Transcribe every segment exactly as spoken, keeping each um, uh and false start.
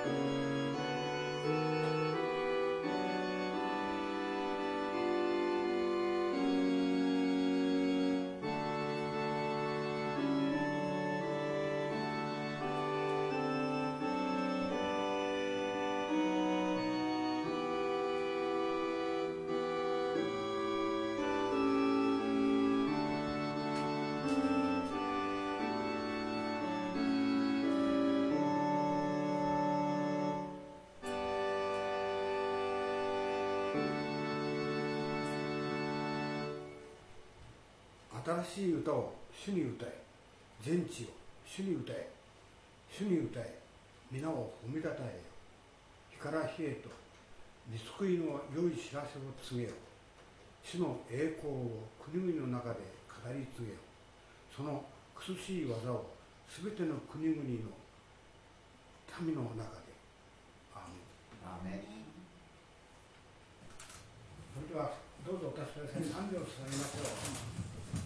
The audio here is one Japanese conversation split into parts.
新しい歌を主に歌え、全地を主に歌え、主に歌え、皆を褒めたたえよ。日から日へと御救いの良い知らせを告げよ。主の栄光を国々の中で語り継げよ。その苦しい技をすべての国々の民の中で。アーメン。アーメン。それではどうぞお立ちください。賛美を捧げましょう。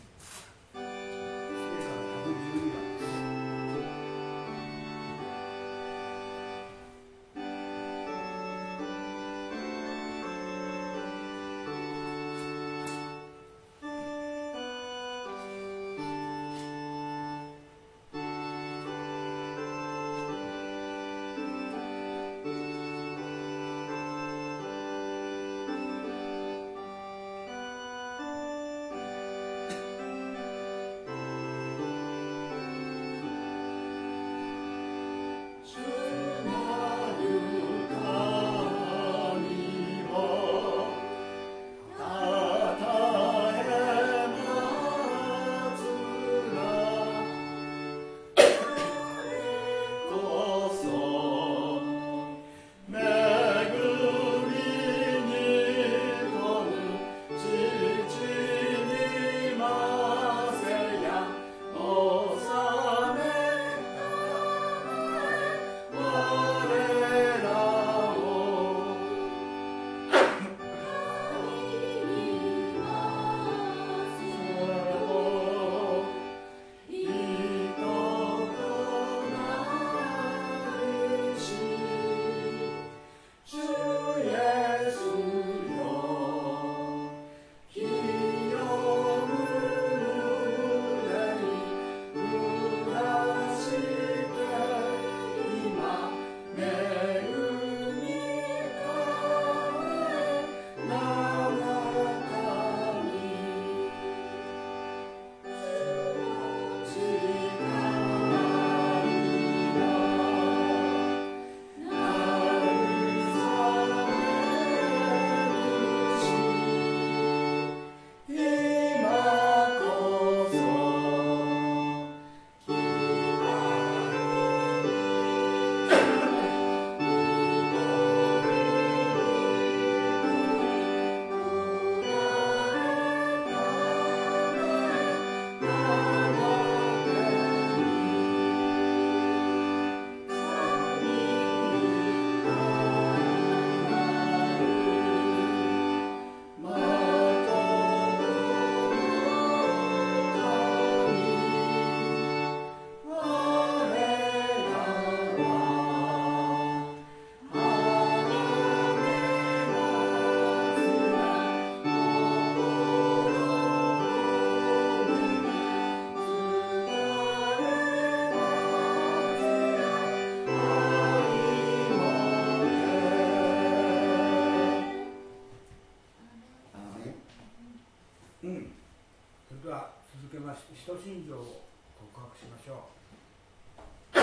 使徒信条を告白しましょう。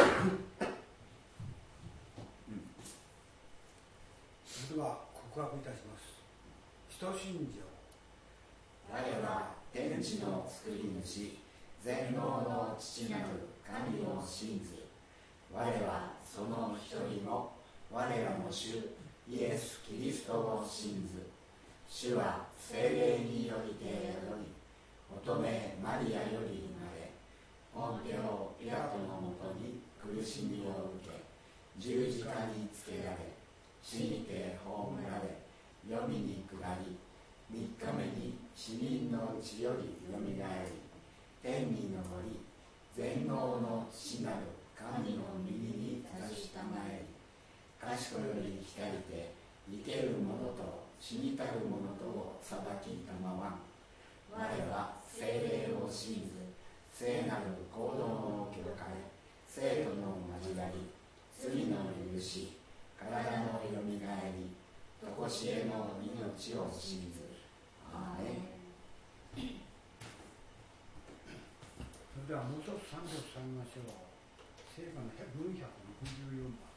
うん、それでは告白いたします。使徒信条。 我は天地の作り主、全能の父なる神を信ず。我はその一人の我らの主イエス・キリストを信ず。主は聖霊によりて宿り、乙女マリアより生まれ、ポンテオ・ピラトのもとに苦しみを受け、十字架につけられ、死にて葬られ、黄泉に下り、三日目に死人のうちよりよみがえり、天に昇り、全能の父なる神の右に立ちたまえり、 東より来たりて生ける者と死にたる者とを裁きたまわん。我は聖霊を信ず、聖なる行動の教会、生徒の交わり、罪の許し、体のよみがえり、とこしえの命を信ず。アーメン。 それではもう一つさんじょうさんましょう。聖歌の文ひゃくろくじゅうよんばん。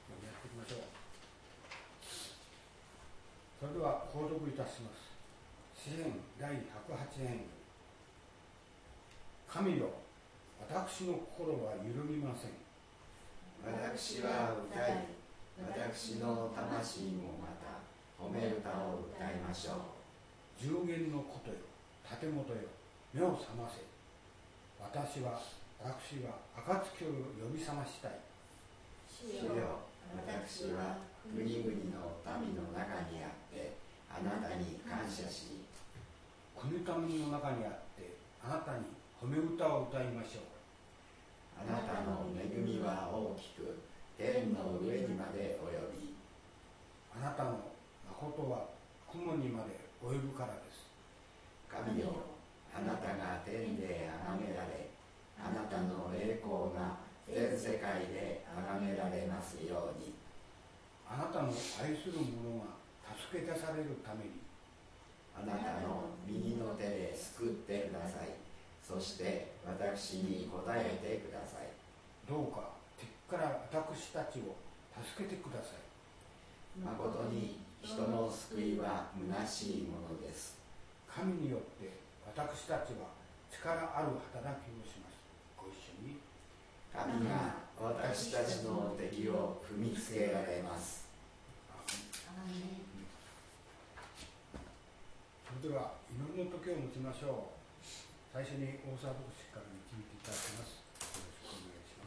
朗読いたします。 詩編だいひゃくはち編。神よ、私の心は揺るぎません。 私は歌い、私の魂もまた褒め歌を歌いましょう。 十弦のことよ、建物よ、目を覚ませ。私は私は暁を呼び覚ましたい。 主よ、私は国々の民の中にあってあなたに感謝し、 国民の中にあってあなたに褒め歌を歌いましょう。 あなたの恵みは大きく天の上にまで及び、 あなたの誠は雲にまで及ぶからです。 神よ、あなたが天で崇められ、あなたの栄光が全世界で崇められますように。 あなたの愛する者が助け出されるために、 あなたの右の手で救ってください。そして私に答えてください。 どうか敵から私たちを助けてください。 誠に人の救いは虚しいものです。 神によって私たちは力ある働きをします。ご一緒に。 神が私たちの敵を踏みつけられます。 それでは祈りの時を持ちましょう。最初に大沢牧師から導いていただきます。よろしくお願いします。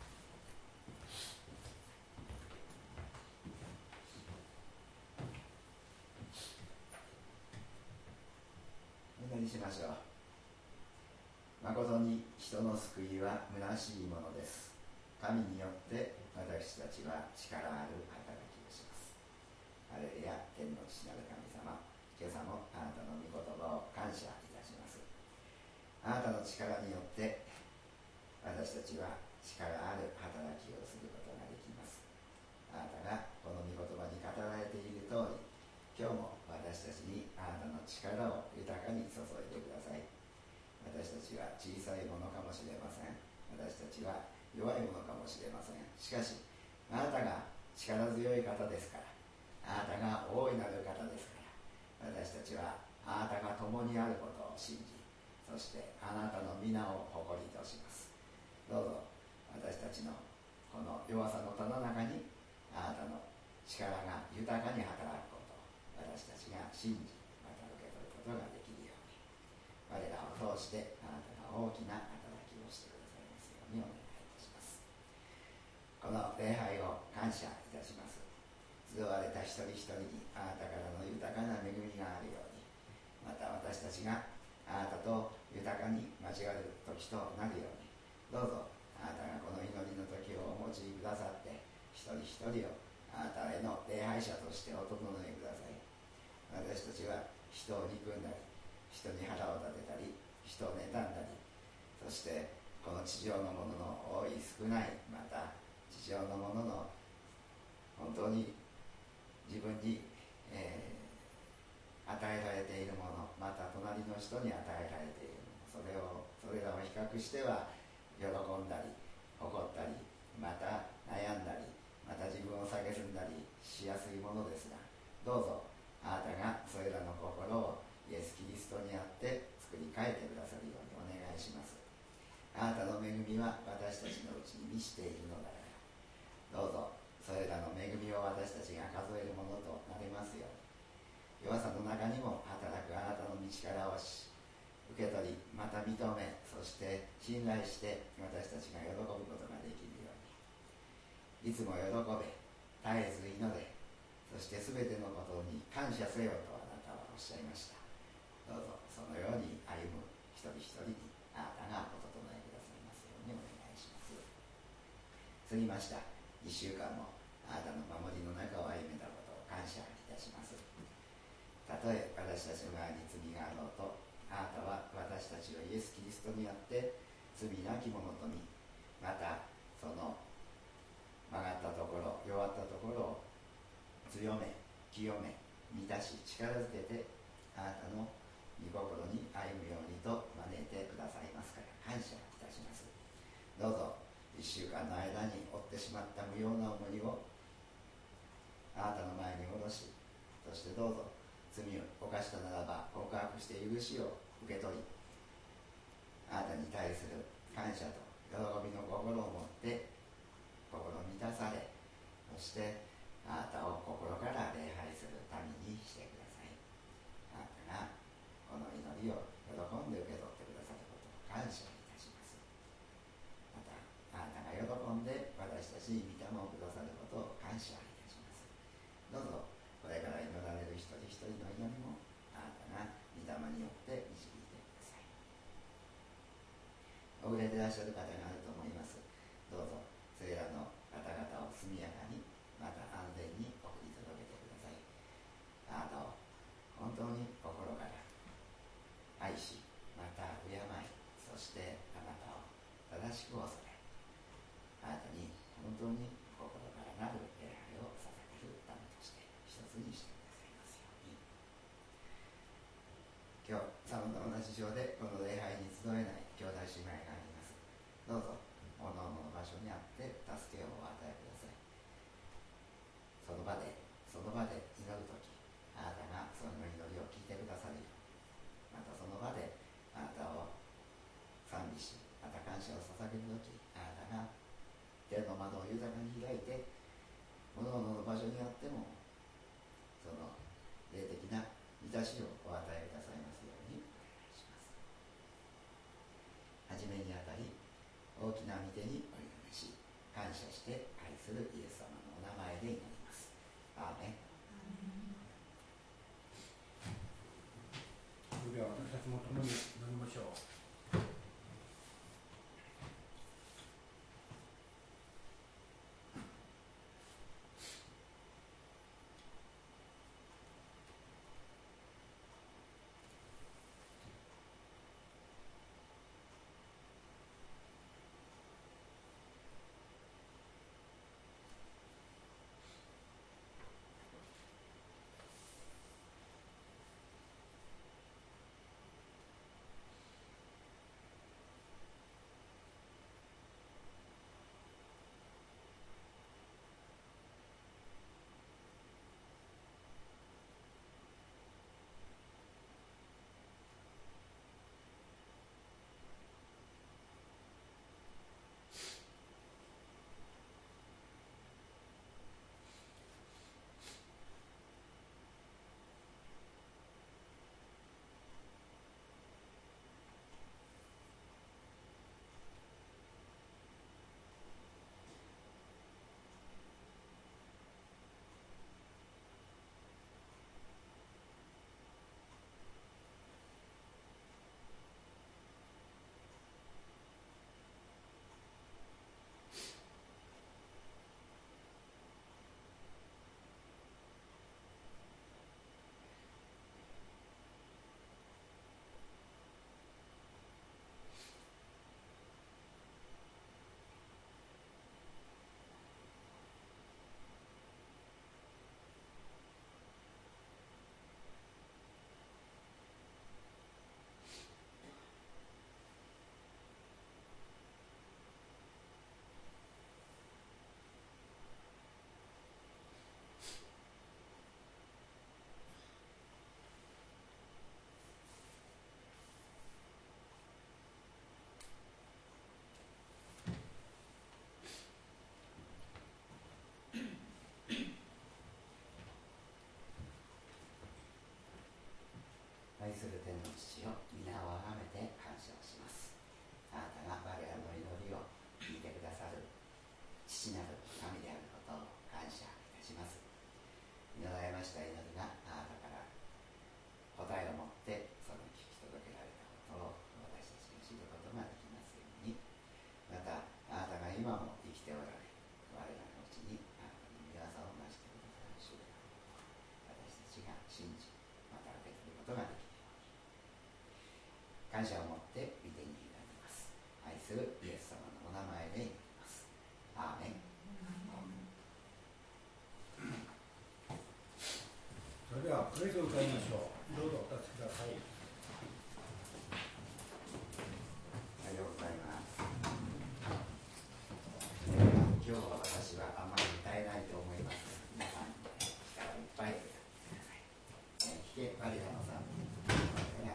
お祈りしましょう。誠に人の救いは虚しいものです。神によって私たちは力ある働きをします。ハレルヤ、天の父なる神様、今朝もあなたの御言葉を感謝いたします。あなたの力によって私たちは力ある働きをすることができます。あなたがこの御言葉に語られている通り、今日も私たちにあなたの力を豊かに注いでください。私たちは小さいものかもしれません。私たちは弱いものかもしれません。しかしあなたが力強い方ですから、あなたが大いなる方ですから、私たちはあなたが共にあることを信じ、そしてあなたの皆を誇りとします。どうぞ私たちのこの弱さのたの中にあなたの力が豊かに働くことを私たちが信じ、また受け取ることができるように、我らを通してあなたが大きな働きをしてくださいますようにお願いいたします。この礼拝を感謝いたします。集われた一人一人にあなたからの豊かな恵みがあるように、また私たちがあなたと豊かに交わる時となるように、どうぞあなたがこの祈りの時をお持ちくださって、一人一人をあなたへの礼拝者としてお整えください。私たちは人を憎んだり、人に腹を立てたり、人を妬んだり、そしてこの地上のものの多い少ない、また地上のものの本当に自分に、えー、与えられているもの、また隣の人に与えられているもの、それをそれらを比較しては喜んだり怒ったり、また悩んだり、また自分を蔑んだりしやすいものですが、どうぞあなたがそれらの心をイエス・キリストにあって作り変えてくださるようにお願いします。あなたの恵みは私たちのうちに満ちているのだから、どうぞそれらの恵みを私たちが数えるものとなりますように、弱さの中にも働くあなたの道からをし受け取り、また認め、そして信頼して私たちが喜ぶことができるように、いつも喜べ、絶えず祈れ、そして全てのことに感謝せよとあなたはおっしゃいました。どうぞそのように歩む一人一人にあなたがお整えくださいますようにお願いします。過ぎましたいっしゅうかんもあなたの守りの中を歩めたことを感謝いたします。たとえ私たちの側に罪があろうと、あなたは私たちをイエス・キリストにあって罪なき者と見、またその曲がったところ、弱ったところを強め、清め、満たし、力づけてあなたの御心に歩むようにと招いてくださいますから感謝いたします。どうぞいっしゅうかんの間に負ってしまった無用な思いをあなたの前に下ろし、そしてどうぞ罪を犯したならば今くして許しを受け取り、あなたに対する感謝と喜びの心を持って心満たされ、そしてあなたを心から礼拝するためにしてください。あなたがこの祈りを喜んで受け取ってくださることを感謝いたします。またあなたが喜んで私たちに御霊をくださることを感謝いたします。どうぞこれから祈られる一人一人の祈りもあなたが御霊によって導いてください。遅れていらっしゃる方があると思います。どうぞそれらの方々を速やかにまた安全に送り届けてください。あなたを本当に心から愛し、また敬い、そしてあなたを正しく恐れ、あなたに本当に心からなる礼拝を捧げるためとして一つにしてくださいますように。今日サムと同じ場でこの礼拝に集えない兄弟姉妹があります。どうぞ各々の場所にあって助けをお与えください。その場でその場で祈るとき、あなたがその祈りを聞いてくださるよう、またその場であなたを賛美し、また感謝を捧げるとき、あなたが天の窓を豊かに開いて各々の場所にあってもその霊的な満たしをお与えくださいますようにお願いします。はじめにあたり大きな御手にお祈りし、感謝して愛するイエス様のお名前で祈ります。アーメン。 それでは私たちも共に祈りましょう。 愛する天の父よ、皆をあがめて感謝をします。あなたが我らの祈りを聞いてくださる父なる神であることを感謝いたします。祈られました祈りがあなたから答えを持ってその聞き届けられたことを私たちが知ることができますように、またあなたが今も生きておられ、我らのうちにあなたの御業をなしてくださる主であることを私たちが信じ、また受け取ることができる感謝を持って御手に委ねます。愛するイエス様のお名前で祈ります。アーメン。 それではプレイを歌いましょう。どうぞお立ちください。 おはようございます。今日は私はあまり歌えないと思います。皆さん力いっぱい歌ってください。弾けバリラのさんが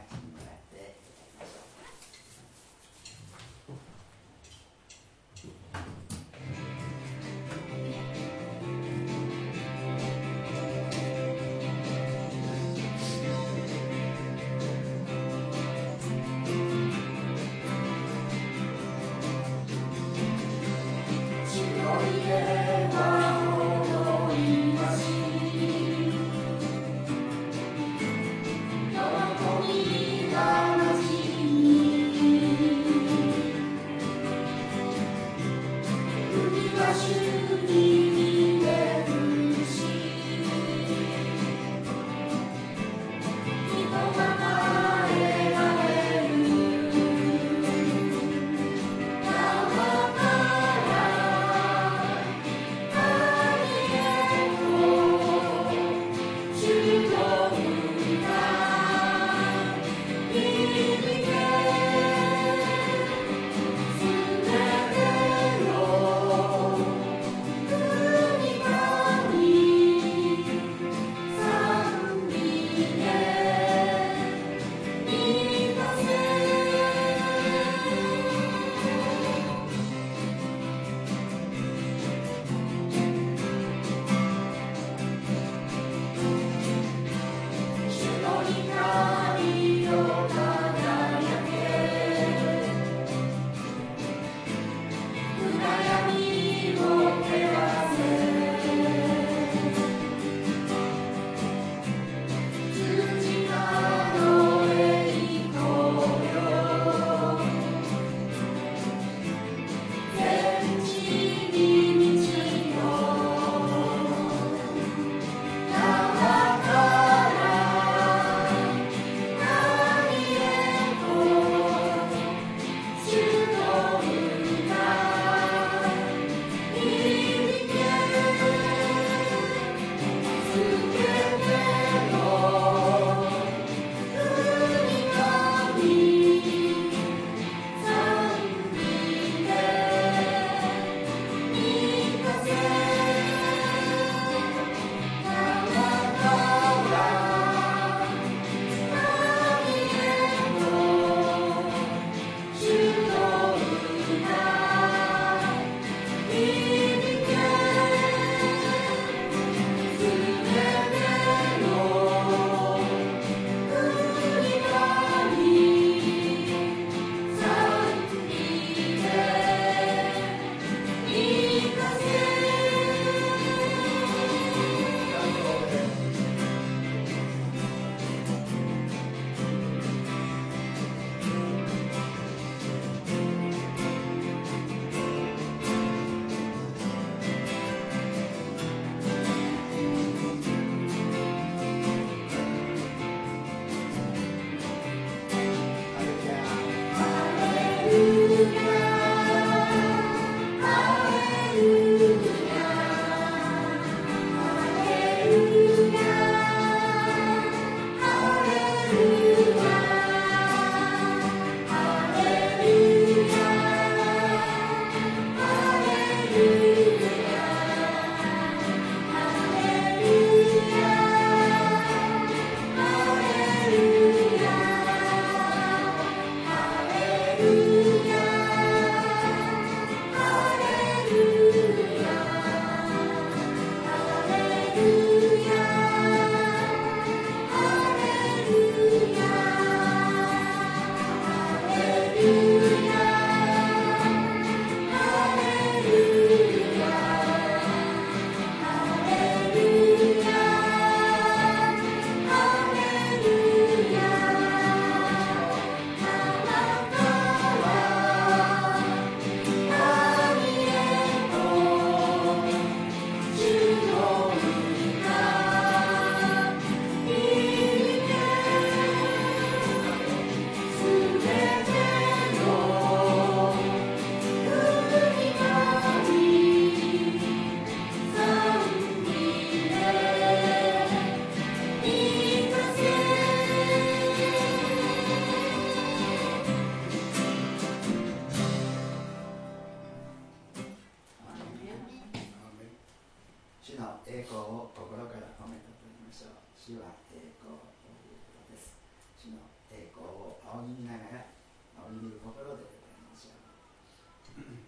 仰ぎながら降りるところでございましょう。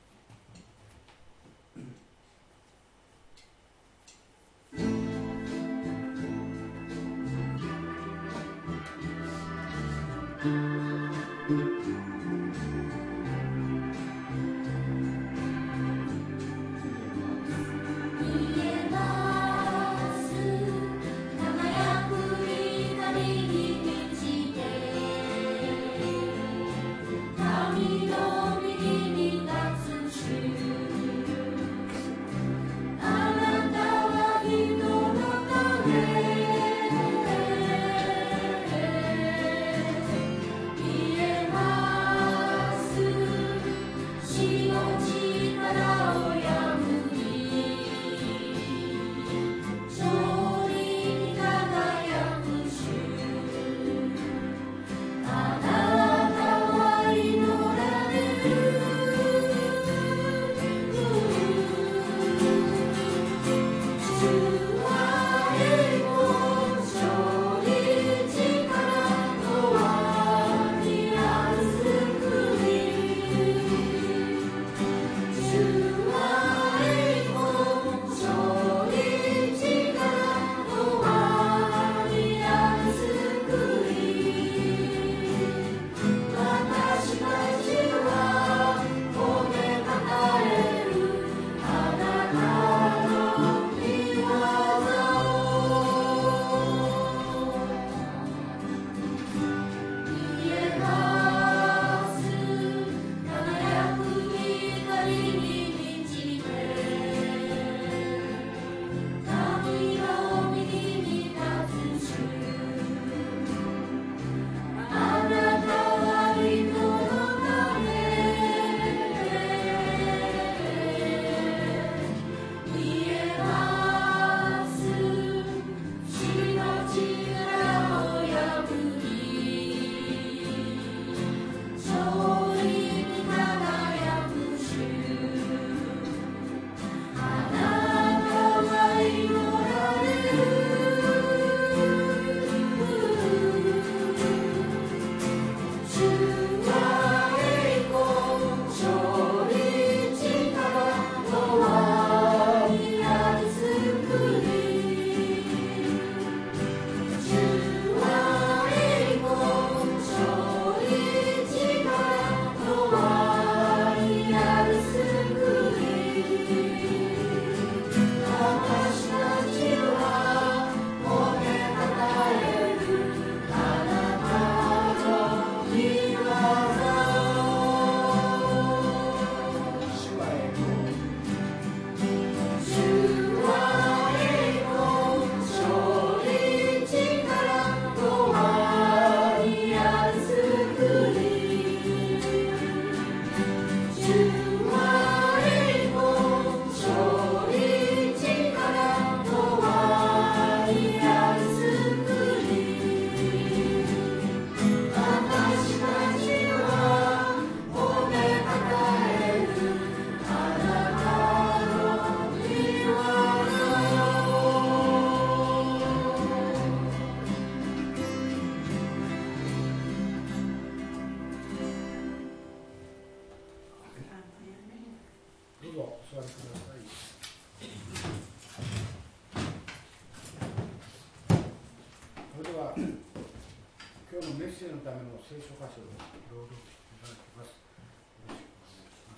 聖書箇所を朗読していただきます。よろしくお願いします。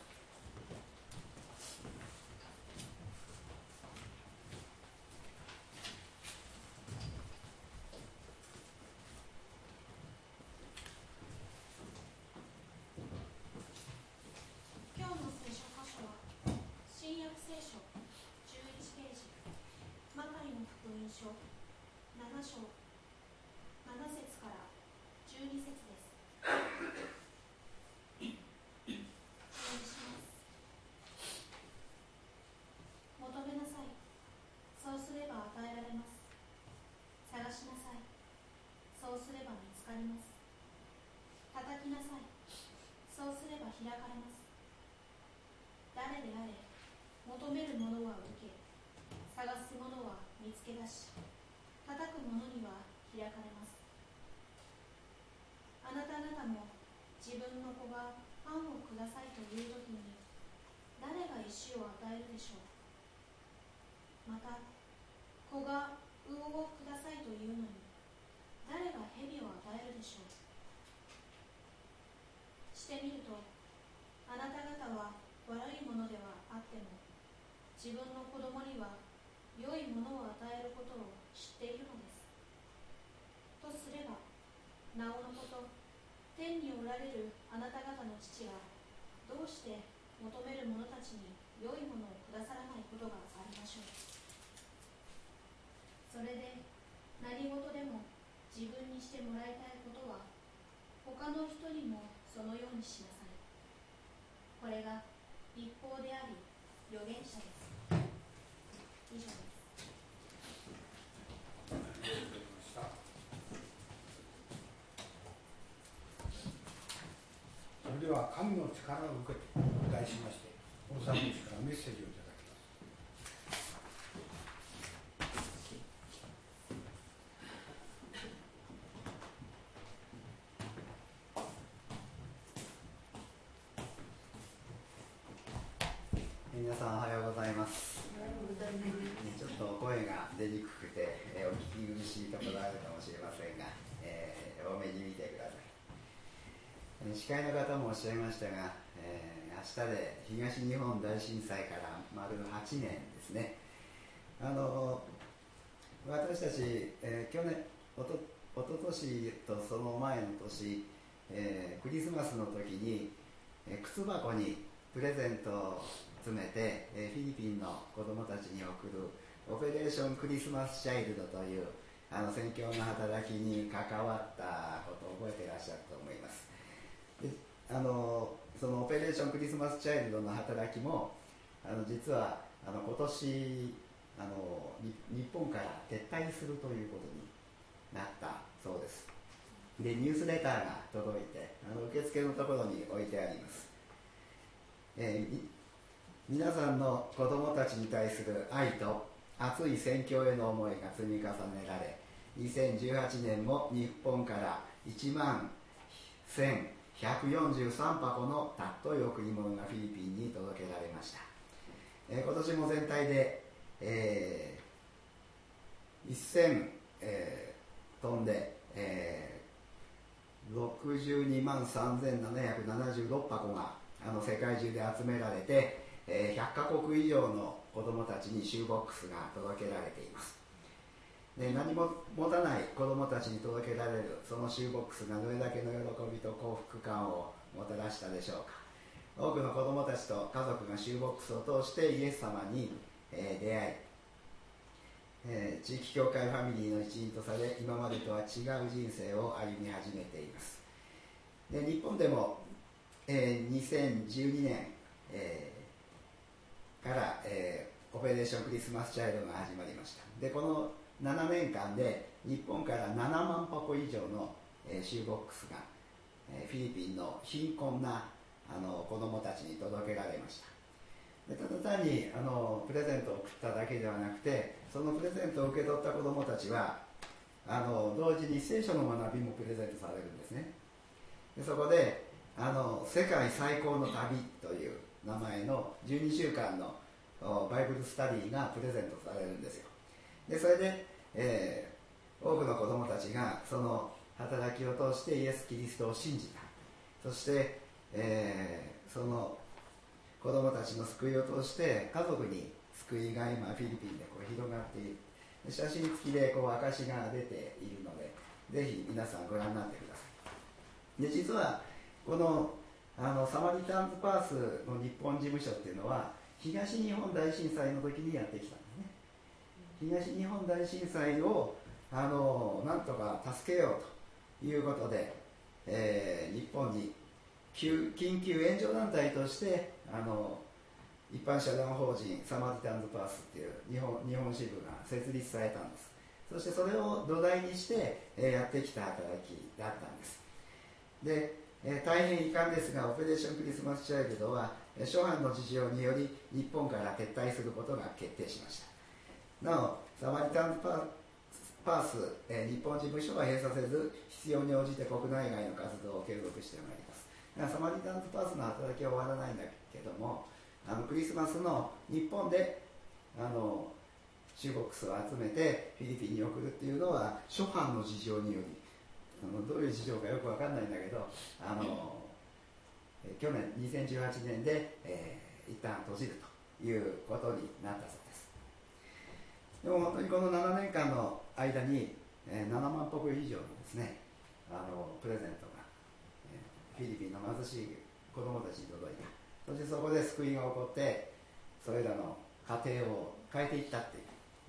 今日の聖書箇所は新約聖書じゅういちページ、マタイの福音書なな章なな節からじゅうに節です。求めなさい、そうすれば与えられます。探しなさい、そうすれば見つかります。叩きなさい、そうすれば開かれます。誰であれ、求める者は受け、探す者は見つけ出し、叩く者には開かれます。あなた方方も自分の子がパンをくださいというときに、誰が石を与えるでしょう。また、子が魚をくださいというのに、誰が蛇を与えるでしょう。してみると、あなた方は悪いものではあっても、自分の子供には良いものを与えることを知っているのです。とすれば、なおのこと、天におられるあなた方の父が、どうして求める者たちに良いものをくださらないことがありましょう。それで、何事でも自分にしてもらいたいことは、他の人にもそのようにしなさい。これが律法であり、預言者です。以上です。 それでは神の力を受けて題しまして、大沢牧師からメッセージをいただきます。 皆さんおはようございます。ちょっと声が出にくくて、えー、お聞き苦しいところあるかもしれませんが、えー、多めに見てください。司会の方もおっしゃいましたが、えー、明日で東日本大震災から丸はちねんですね。あの私たち、えー、去年おとおととしとその前の年、えー、クリスマスの時に、えー、靴箱にプレゼントを詰めて、えー、フィリピンの子どもたちに送るオペレーションクリスマスチャイルドというあの宣教の働きに関わったことを覚えていらっしゃると思います。であのそのオペレーションクリスマスチャイルドの働きもあの実はあの今年あの日本から撤退するということになったそうです。でニュースレターが届いてあの受付のところに置いてあります。えー皆さんの子どもたちに対する愛と熱い宣教への思いが積み重ねられ、にせんじゅうはちねんも日本からいちまんせんひゃくよんじゅうさんばこのたっとい贈り物がフィリピンに届けられました。えー、今年も全体で、えー、せん、えー、トンで、えー、ろくじゅうにまんさんぜんななひゃくななじゅうろっぱこがあの世界中で集められて、ひゃっかこく以上の子どもたちにシューボックスが届けられています。で何も持たない子どもたちに届けられるそのシューボックスがどれだけの喜びと幸福感をもたらしたでしょうか。多くの子どもたちと家族がシューボックスを通してイエス様に、えー、出会い、えー、地域教会ファミリーの一員とされ、今までとは違う人生を歩み始めています。で日本でも、えー、にせんじゅうにねん、えーから、えー、オペレーションクリスマスチャイルドが始まりました。でこのななねんかんで日本からななまんぱこ以上の、えー、シューボックスが、えー、フィリピンの貧困なあの子どもたちに届けられました。でただ単にあのプレゼントを送っただけではなくて、そのプレゼントを受け取った子どもたちはあの同時に聖書の学びもプレゼントされるんですね。でそこであの世界最高の旅という名前のじゅうにしゅうかんのバイブルスタディがプレゼントされるんですよ。でそれで、えー、多くの子どもたちがその働きを通してイエス・キリストを信じた。そして、えー、その子どもたちの救いを通して家族に救いが今フィリピンでこう広がっている。写真付きでこう証が出ているので、ぜひ皆さんご覧になってください。で実はこのあのサマリタンズパースの日本事務所っていうのは東日本大震災の時にやってきたんですね。東日本大震災をあのなんとか助けようということで、えー、日本に緊急援助団体としてあの一般社団法人サマリタンズパースっていう日本、日本支部が設立されたんです。そしてそれを土台にして、えー、やってきた働きだったんです。でえー、大変遺憾ですが、オペレーションクリスマスチャイルドは、えー、諸般の事情により日本から撤退することが決定しました。なお、サマリタンズパーパース、えー、日本事務所は閉鎖せず、必要に応じて国内外の活動を継続してまいります。だからサマリタンズパースの働きは終わらないんだけども、あのクリスマスの日本であの中国スを集めてフィリピンに送るっていうのは諸般の事情により、あのどういう事情かよく分かんないんだけど、あのえ去年にせんじゅうはちねんで、えー、一旦閉じるということになったそうです。でも本当にこのななねんかんの間に、えー、ななまんぽく以上のですね、あのプレゼントが、えー、フィリピンの貧しい子どもたちに届いた。そしてそこで救いが起こって、それらの家庭を変えていったっていう、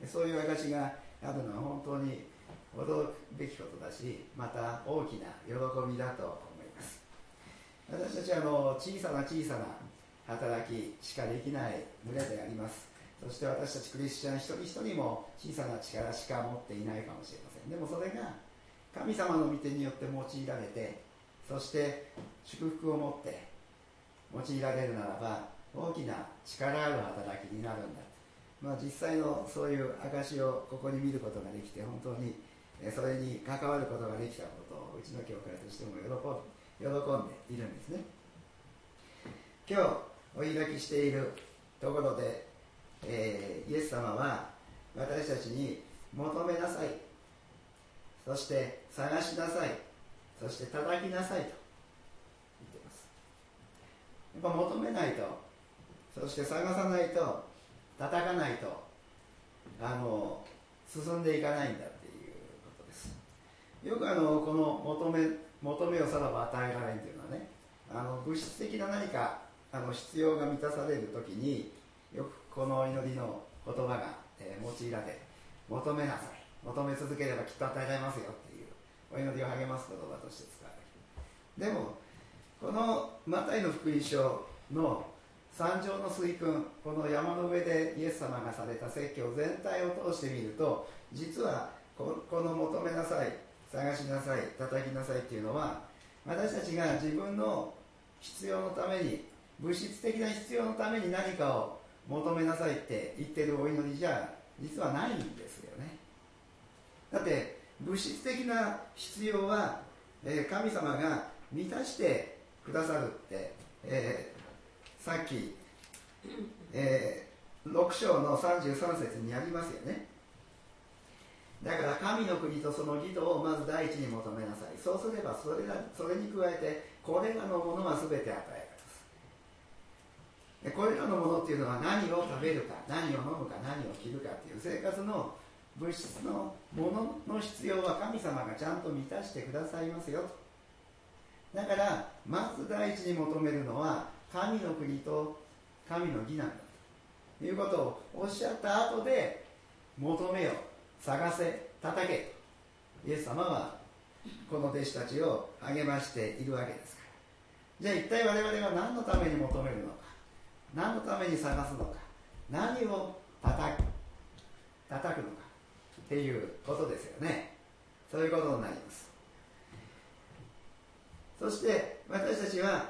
そういう証があるのは本当に驚くべきことだし、また大きな喜びだと思います。私たちはあの小さな小さな働きしかできない群れであります。そして私たちクリスチャン一人一人も小さな力しか持っていないかもしれません。でもそれが神様の御手によって用いられて、そして祝福を持って用いられるならば大きな力ある働きになるんだ。まあ、実際のそういう証をここに見ることができて、本当にそれに関わることができたことをうちの教会としても喜ん喜んでいるんですね。今日お開きしているところで、えー、イエス様は私たちに求めなさい、そして探しなさい、そして叩きなさいと言っています。やっぱ求めないと、そして探さないと、叩かないとあの進んでいかないんだっていうことです。よくあのこの求め求めをさらば与えられんというのはね、あの物質的な何かあの必要が満たされるときによくこの祈りの言葉が、えー、用いられ、求めなさい、求め続ければきっと与えられますよっていうお祈りを励ます言葉として使われる。でもこのマタイの福音書の三条の水訓、この山の上でイエス様がされた説教全体を通してみると、実はこの求めなさい、探しなさい、叩きなさいっていうのは、私たちが自分の必要のために、物質的な必要のために何かを求めなさいって言ってるお祈りじゃ実はないんですよね。だって物質的な必要は、えー、神様が満たしてくださるって、えーさっき、えー、ろく章のさんじゅうさん節にありますよね。だから神の国とその義とをまず第一に求めなさい。そうすればそれらそれに加えてこれらのものは全て与えられます。でこれらのものっていうのは何を食べるか、何を飲むか、何を着るかっていう生活の物質のものの必要は神様がちゃんと満たしてくださいますよと。だからまず第一に求めるのは神の国と神の義なんだということをおっしゃった後で、求めよ、探せ、叩けとイエス様はこの弟子たちを励ましているわけですから。じゃあ一体我々は何のために求めるのか、何のために探すのか、何を叩く叩くのかっていうことですよね。そういうことになります。そして私たちは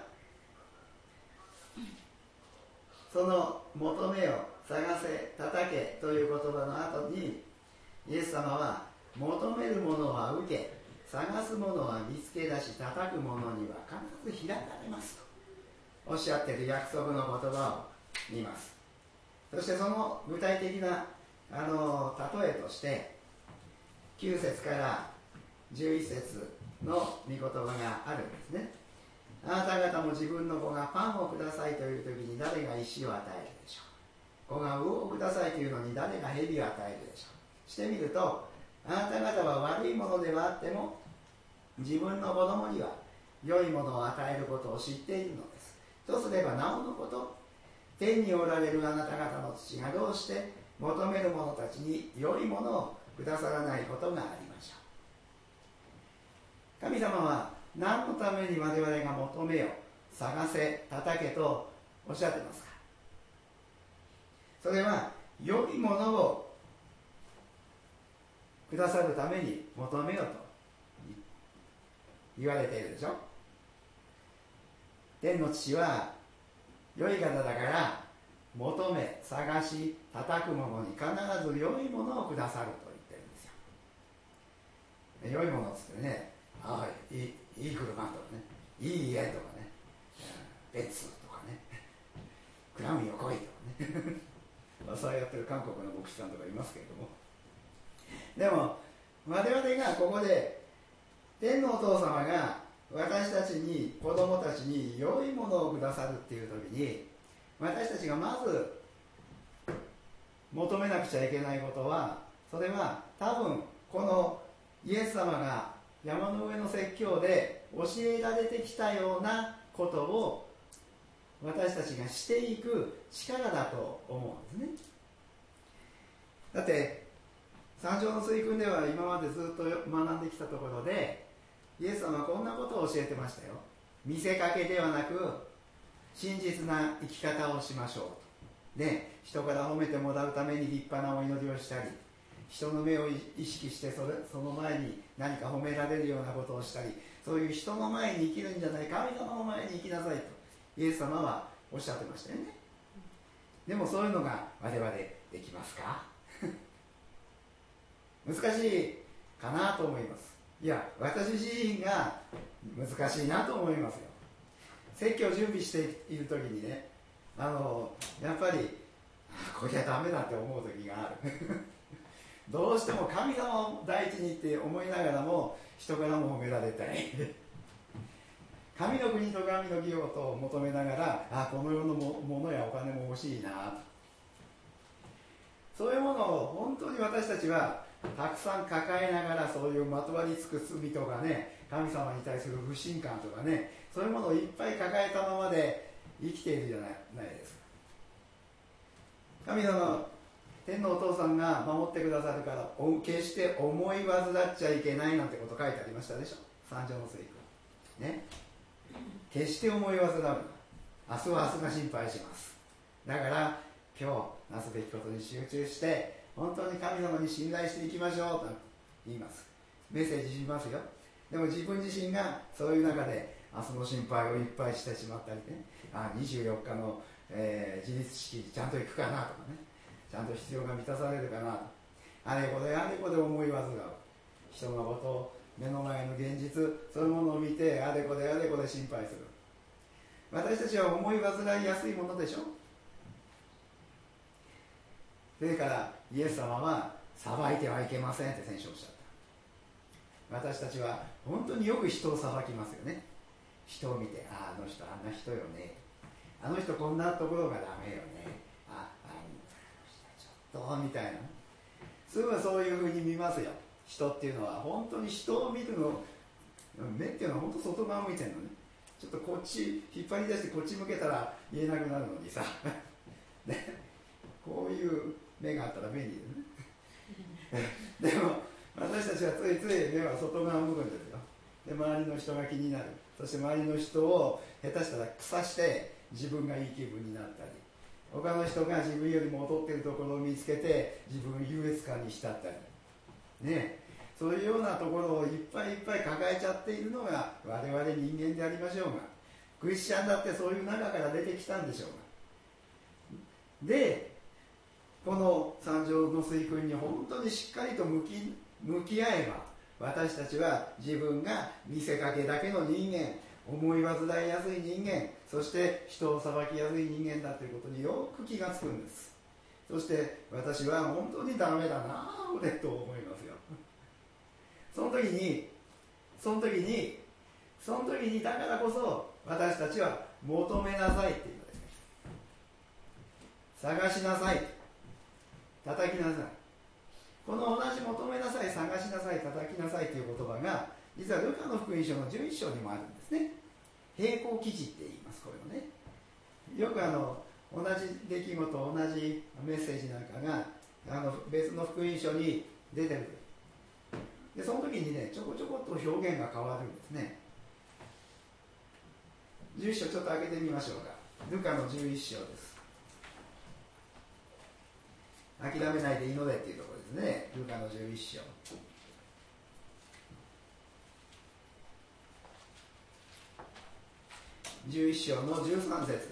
その求めよ、探せ、叩けという言葉の後に、イエス様は求めるものは受け、探すものは見つけ出し、叩くものには必ず開かれますとおっしゃっている約束の言葉を見ます。そしてその具体的なあの例えとしてきゅう節からじゅういち節の御言葉があるんですね。あなた方も自分の子がパンをくださいという時に誰が石を与えるでしょう。子が魚をくださいというのに誰が蛇を与えるでしょう。してみると、あなた方は悪いものではあっても自分の子供には良いものを与えることを知っているのです。とすればなおのこと、天におられるあなた方の父がどうして求める者たちに良いものをくださらないことがありましょう。神様は何のために我々が求めよ、探せ、叩けとおっしゃってますか。それは良いものをくださるために求めよと言われているでしょ。天の父は良い方だから求め、探し、叩く者に必ず良いものをくださると言ってるんですよ。 良いものっつってね、ああいい、いい車とかね、いい家とかね、ベッツとかね、クラウン横井とかねまあそうやってる韓国の牧師さんとかいますけれども、でも我々がここで天のお父様が私たちに、子供たちに良いものをくださるっていう時に、私たちがまず求めなくちゃいけないことは、それは多分このイエス様が山の上の説教で教えられてきたようなことを私たちがしていく力だと思うんですね。だって三条の水訓では今までずっと学んできたところで、イエス様はこんなことを教えてましたよ。見せかけではなく真実な生き方をしましょうと。で、人から褒めてもらうために立派なお祈りをしたり、人の目を意識してそれその前に何か褒められるようなことをしたり、そういう人の前に生きるんじゃない、神様の前に生きなさいとイエス様はおっしゃってましたよね。でもそういうのが我々できますか難しいかなと思います。いや、私自身が難しいなと思いますよ。説教準備している時にね、あのやっぱりこりゃダメだって思う時があるどうしても神様を第一にって思いながらも人からも褒められたい神の国と神の義をと求めながら、あ、この世のものやお金も欲しいなと、そういうものを本当に私たちはたくさん抱えながら、そういうまとわりつく罪とかね、神様に対する不信感とかね、そういうものをいっぱい抱えたままで生きているじゃないですか。神様、天のお父さんが守ってくださるから決して思い煩っちゃいけないなんてこと書いてありましたでしょ、三条の聖句ね。決して思い煩うな、明日は明日が心配します。だから今日なすべきことに集中して本当に神様に信頼していきましょうと言います。メッセージしますよ。でも自分自身がそういう中で明日の心配をいっぱいしてしまったりね、あ、にじゅうよっかの、えー、自立式ちゃんと行くかなとかね、ちゃんと必要が満たされるかなと、あれこれあれこれ思い煩う、人のことを、目の前の現実、そういうものを見てあれこれあれこれ心配する。私たちは思い煩いやすいものでしょ。それからイエス様は裁いてはいけませんって先生おっしゃった。私たちは本当によく人を裁きますよね。人を見て、ああ、あの人あんな人よね、あの人こんなところがダメよね、ああの人ちょっとみたいな、すぐそういうふうに見ますよ。人っていうのは本当に人を見るの、目っていうのは本当外側向いてるのね。ちょっとこっち引っ張り出してこっち向けたら言えなくなるのにさね、こういう目があったら便利ですねでも私たちはついつい目は外側を向くんですよ。で、周りの人が気になる。そして周りの人を下手したら腐して自分がいい気分になったり、他の人が自分よりも劣っているところを見つけて自分を優越感に浸ったりね、そういうようなところをいっぱいいっぱい抱えちゃっているのが我々人間でありましょうが、クリスチャンだってそういう中から出てきたんでしょうが、でこの三条の水訓に本当にしっかりと向き、向き合えば、私たちは自分が見せかけだけの人間、思い煩いやすい人間、そして人を裁きやすい人間だということによく気がつくんです。そして私は本当にダメだな俺と思いますよ。その時にその時にその時にだからこそ私たちは求めなさいって言われて、探しなさい、叩きなさい。この同じ求めなさい、探しなさい、叩きなさいという言葉が実はルカの福音書のじゅういっ章にもあるんですね。並行記事って言います。これをね、よくあの同じ出来事、同じメッセージなんかがあの別の福音書に出てる。でその時にね、ちょこちょこっと表現が変わるんですね。じゅういっ章ちょっと開けてみましょうか。ルカのじゅういっ章です。諦めないで祈れっていうところですね。ルカのじゅういっ章。じゅういっ章のじゅうさん節です。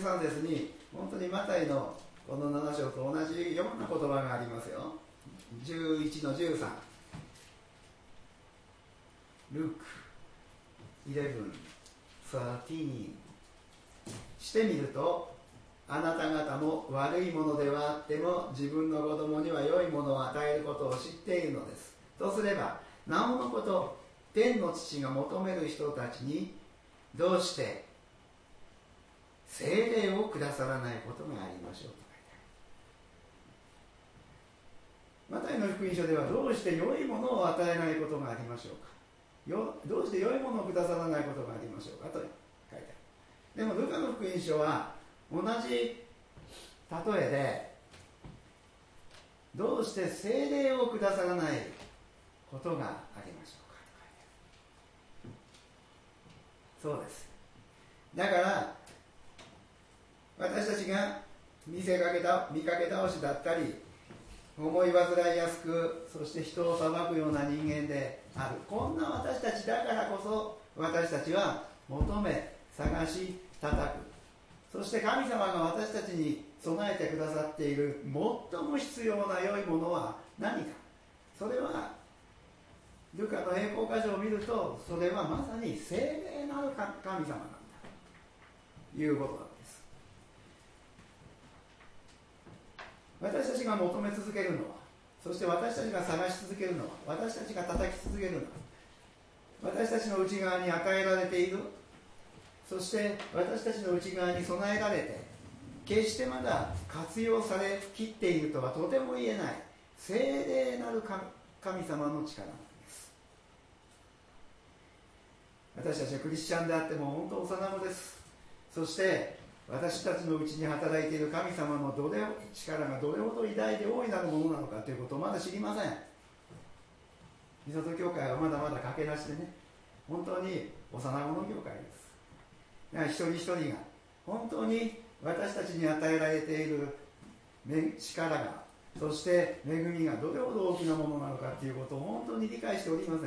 さん節に本当にマタイのこのなな章と同じような言葉がありますよ。じゅういちのじゅうさん、ルークじゅういち、じゅうさんしてみると、あなた方も悪いものではあっても自分の子供には良いものを与えることを知っているのです。とすればなおのこと天の父が求める人たちにどうして聖霊をくださらないことがありましょうと書いてある。マタイの福音書ではどうして良いものを与えないことがありましょうか、よどうして良いものをくださらないことがありましょうかと書いてある。でもルカの福音書は同じ例えで、どうして聖霊をくださらないことがありましょうかと書いてある。そうです。だから私たちが見せかけた見かけ倒しだったり、思い煩いやすく、そして人を裁くような人間である、こんな私たちだからこそ、私たちは求め、探し、叩く、そして神様が私たちに備えてくださっている最も必要な良いものは何か。それはルカの栄光箇所を見ると、それはまさに聖霊なる神様なんだということなんです。私たちが求め続けるのは、そして私たちが探し続けるのは、私たちが叩き続けるのは、私たちの内側に与えられている、そして私たちの内側に備えられて、決してまだ活用されきっているとはとても言えない聖霊なる神様の力なんです。私たちはクリスチャンであっても本当幼子です。そして私たちのうちに働いている神様のどれ力がどれほど偉大で大いなるものなのかということをまだ知りません。みさと教会はまだまだ駆け出しでね、本当に幼子の教会です。だから一人一人が本当に私たちに与えられている力が、そして恵みがどれほど大きなものなのかということを本当に理解しておりません。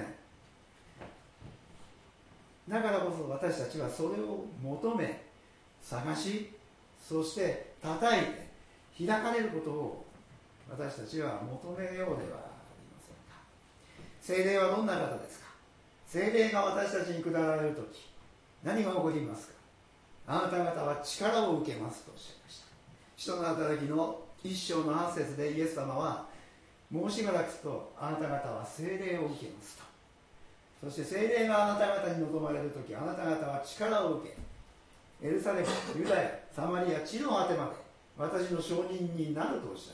だからこそ私たちはそれを求め、探し、そして叩いて開かれることを私たちは求めようではありませんか。聖霊はどんな方ですか。聖霊が私たちに下られるとき、何が起こりますか。あなた方は力を受けますとおっしゃいました。使徒の働きの一章の八節でイエス様は、もうしばらくするとあなた方は聖霊を受けますと。そして聖霊があなた方に望まれるとき、あなた方は力を受け、エルサレム、ユダヤ、サマリア、地の果てまで私の証人になるとおっしゃった。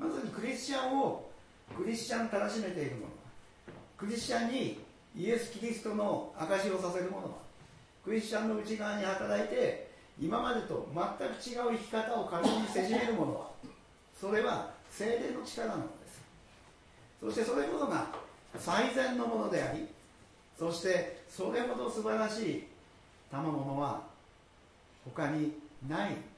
まさにクリスチャンをクリスチャンたらしめているものは、クリスチャンにイエス・キリストの証しをさせるものは、クリスチャンの内側に働いて今までと全く違う生き方を彼にせしめるものは、それは聖霊の力なのです。そしてそれこそが最善のものであり、そしてそれほど素晴らしい賜物は他にないのです。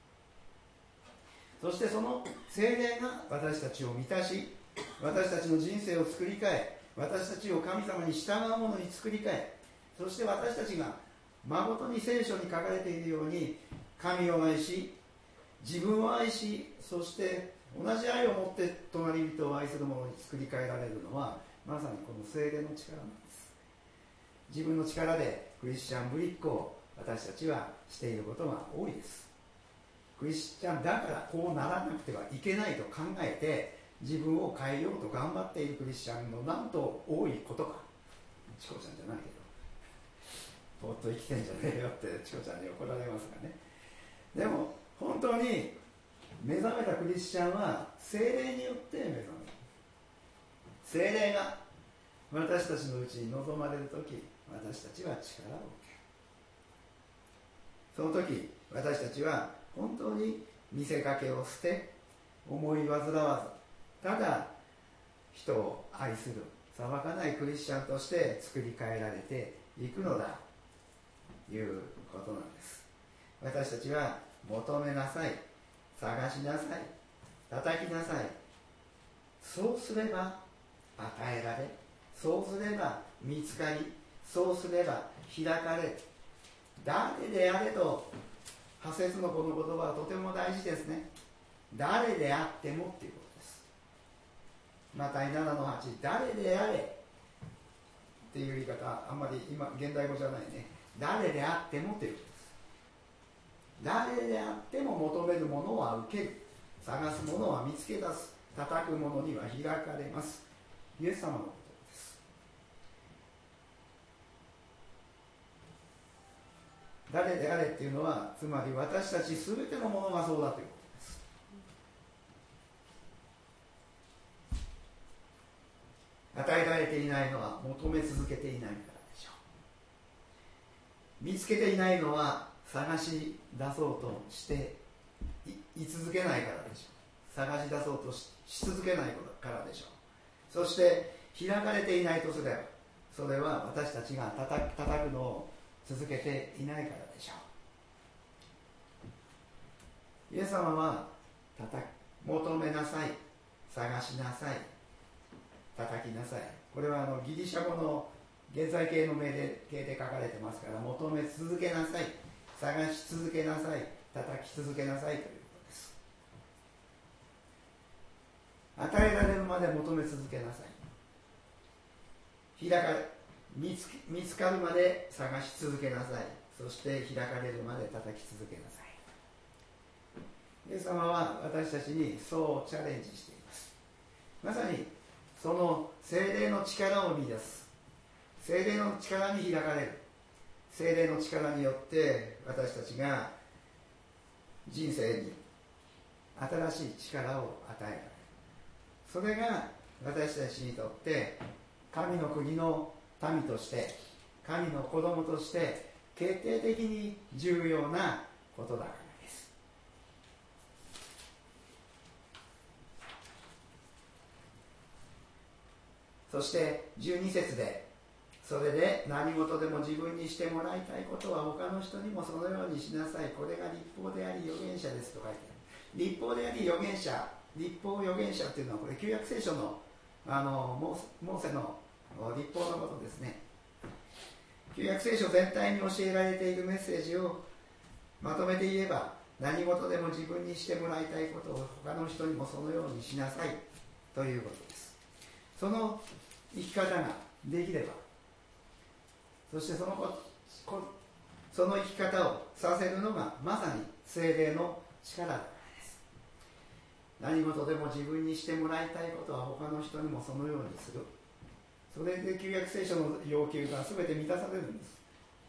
そしてその聖霊が私たちを満たし、私たちの人生を作り変え、私たちを神様に従うものに作り変え、そして私たちが誠に聖書に書かれているように神を愛し、自分を愛し、そして同じ愛を持って隣人を愛するものに作り変えられるのは、まさにこの聖霊の力なんです。自分の力でクリスチャンぶりっ子を私たちはしていることが多いです。クリスチャンだからこうならなくてはいけないと考えて自分を変えようと頑張っているクリスチャンのなんと多いことか。チコちゃんじゃないけど、ぼーっと生きてんじゃねえよってチコちゃんに怒られますがね。でも本当に目覚めたクリスチャンは聖霊によって目覚める。聖霊が私たちのうちに望まれるとき、私たちは力を受ける。その時私たちは本当に見せかけを捨て、思い煩わず、ただ人を愛する裁かないクリスチャンとして作り変えられていくのだということなんです。私たちは求めなさい、探しなさい、叩きなさい。そうすれば与えられ、そうすれば見つかり、そうすれば開かれる誰であれとは節のこの言葉はとても大事ですね。誰であってもっていうことです。マタイななのはち、誰であれっていう言い方、あんまり今現代語じゃないね。誰であってもっていうことです。誰であっても求めるものは受ける、探すものは見つけ出す、叩くものには開かれます。イエス様のことです。誰であれっていうのは、つまり私たちすべてのものがそうだということです。与えられていないのは求め続けていないからでしょう。見つけていないのは探し出そうとしてい続けないからでしょう。探し出そうと し, し続けないからでしょう。そして開かれていないとすれば、それは私たちが叩く、叩くのを続けていないからでしょう。イエス様は叩く、求めなさい、探しなさい、叩きなさい。これはあのギリシャ語の現在形の命令形で書かれてますから、求め続けなさい、探し続けなさい、叩き続けなさいということです。与えられるまで求め続けなさい。開かれ見つ、見つかるまで探し続けなさい。そして開かれるまで叩き続けなさい。イエス様は私たちにそうチャレンジしています。まさにその聖霊の力を見出す、聖霊の力に開かれる、聖霊の力によって私たちが人生に新しい力を与えられる。それが私たちにとって神の国の民として、神の子供として決定的に重要なことだからです。そしてじゅうに節で、それで何事でも自分にしてもらいたいことは他の人にもそのようにしなさい。これが律法であり預言者ですと書いてある。律法であり預言者、律法預言者っていうのはこれ旧約聖書のあのモーセの律法のことですね。旧約聖書全体に教えられているメッセージをまとめて言えば、何事でも自分にしてもらいたいことを他の人にもそのようにしなさいということです。その生き方ができれば、そしてそのこその生き方をさせるのがまさに聖霊の力だからです。何事でも自分にしてもらいたいことは他の人にもそのようにする。それで旧約聖書の要求が全て満たされるんです。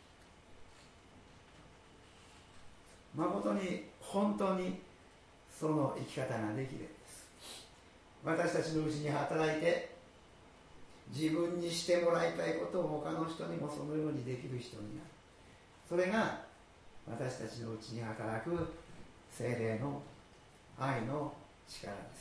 誠に本当にその生き方ができるんです。私たちのうちに働いて自分にしてもらいたいことを他の人にもそのようにできる人になる。それが私たちのうちに働く聖霊の愛の力です。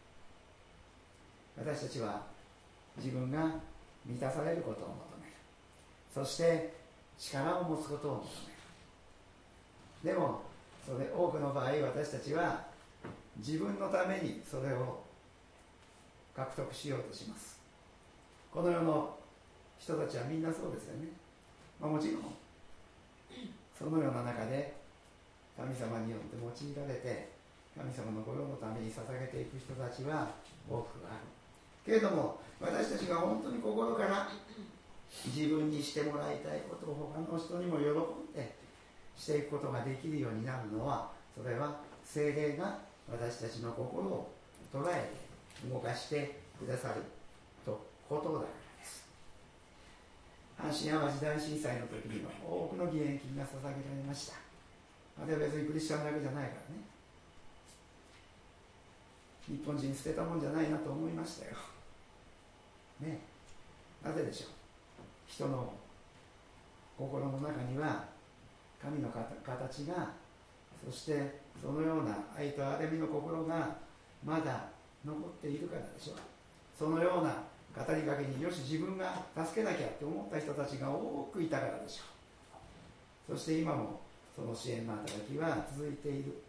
私たちは自分が満たされることを求める。そして力を持つことを求める。でもそれ多くの場合、私たちは自分のためにそれを獲得しようとします。この世の人たちはみんなそうですよね。まあ、もちろんそのような中で神様によって用いられて神様の御用のために捧げていく人たちは多くあるけれども、私たちが本当に心から自分にしてもらいたいことを他の人にも喜んでしていくことができるようになるのは、それは聖霊が私たちの心を捉えて動かしてくださるとことだからです。阪神・淡路大震災の時には多くの義援金が捧げられました。あれは別にクリスチャンだけじゃないからね。日本人捨てたもんじゃないなと思いましたよ。ね、なぜでしょう。人の心の中には神の形が、そしてそのような愛と憐れみの心がまだ残っているからでしょう。そのような語りかけによし自分が助けなきゃと思った人たちが多くいたからでしょう。そして今もその支援の働きは続いている。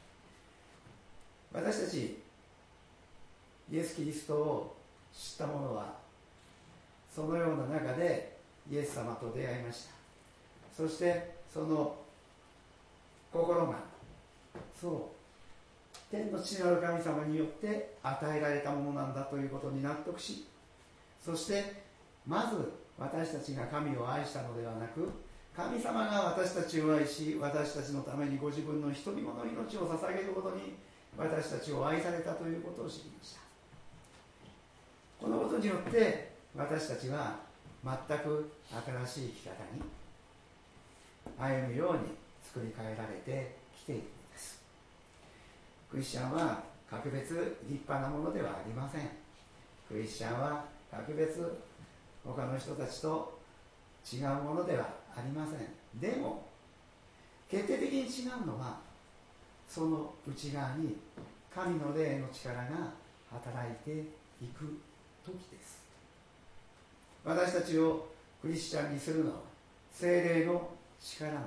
私たちイエス・キリストを知った者はそのような中でイエス様と出会いました。そしてその心がそう天の父なる神様によって与えられたものなんだということに納得し、そしてまず私たちが神を愛したのではなく、神様が私たちを愛し、私たちのためにご自分の一人子の命を捧げることに私たちを愛されたということを知りました。このことによって私たちは全く新しい生き方に歩むように作り変えられてきているのです。クリスチャンは格別立派なものではありません。クリスチャンは格別他の人たちと違うものではありません。でも決定的に違うのは、その内側に神の霊の力が働いていく時です。私たちをクリスチャンにするのは聖霊の力なんです。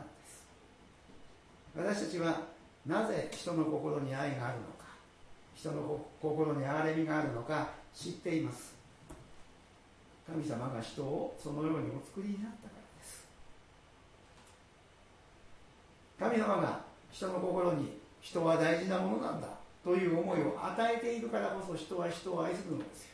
私たちはなぜ人の心に愛があるのか、人の心に憐れみがあるのか知っています。神様が人をそのようにお作りになったからです。神様が人の心に人は大事なものなんだという思いを与えているからこそ、人は人を愛するのですよ。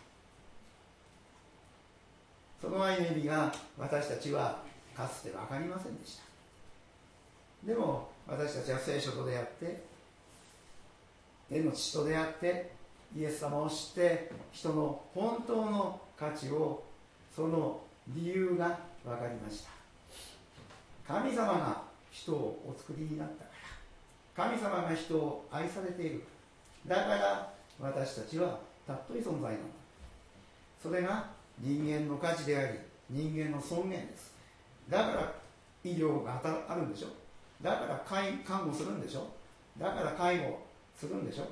その愛の意味が私たちはかつて分かりませんでした。でも私たちは聖書と出会って、天の父と出会って、イエス様を知って人の本当の価値を、その理由が分かりました。神様が人をお作りになったから、神様が人を愛されている、だから私たちは尊い存在なんだ。それが人間の価値であり、人間の尊厳です。だから医療があるんでしょ。だから看護するんでしょ。だから介護するんでしょ。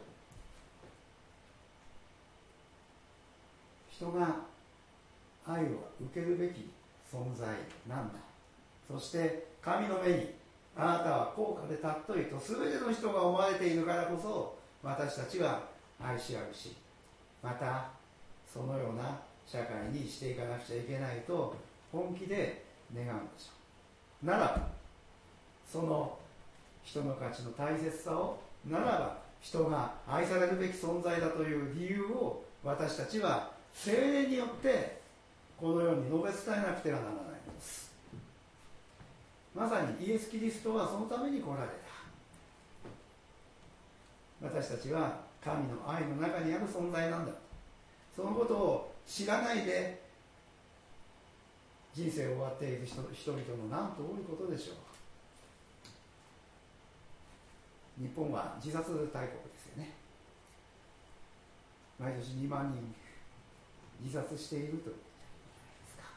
人が愛を受けるべき存在なんだ。そして神の目にあなたは高価で尊いと全ての人が思われているからこそ、私たちは愛し合うし、またそのような社会にしていかなくちゃいけないと本気で願うんでしょう。ならばその人の価値の大切さを、ならば人が愛されるべき存在だという理由を、私たちは聖霊によってこのように述べ伝えなくてはならないのです。まさにイエス・キリストはそのために来られた。私たちは神の愛の中にある存在なんだ。そのことを知らないで人生を終わっている人々のなんと多いことでしょう。日本は自殺大国ですよね。毎年にまんにん自殺しているということですか。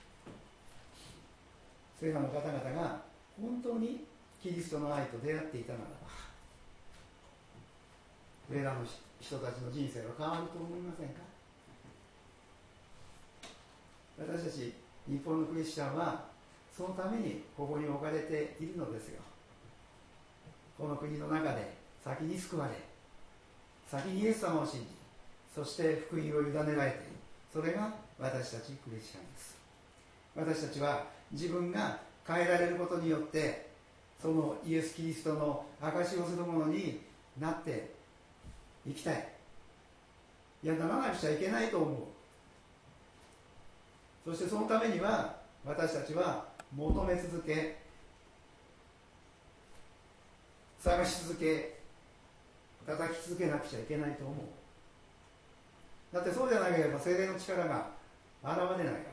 それらの方々が本当にキリストの愛と出会っていたならば、それらの人たちの人生は変わると思いませんか。私たち日本のクリスチャンはそのためにここに置かれているのですよ。この国の中で先に救われ、先にイエス様を信じ、そして福音を委ねられている。それが私たちクリスチャンです。私たちは自分が変えられることによってそのイエス・キリストの証しをするものになっていきたい。いや、ならなくちゃいけないと思う。そしてそのためには私たちは求め続け、探し続け、叩き続けなくちゃいけないと思う。だってそうじゃなければ聖霊の力が現れないからね。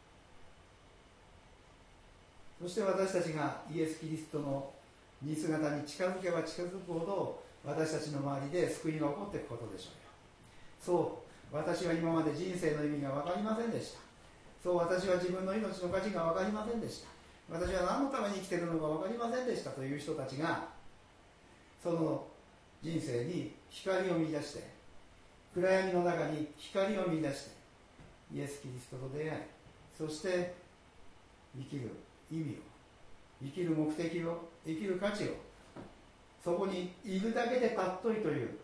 そして私たちがイエス・キリストの似姿に近づけば近づくほど、私たちの周りで救いが起こっていくことでしょうよ。そう、私は今まで人生の意味が分かりませんでした。そう、私は自分の命の価値が分かりませんでした。私は何のために生きているのか分かりませんでしたという人たちが、その人生に光を見出して、暗闇の中に光を見出して、イエス・キリストと出会い、そして生きる意味を、生きる目的を、生きる価値を、そこにいるだけで尊いという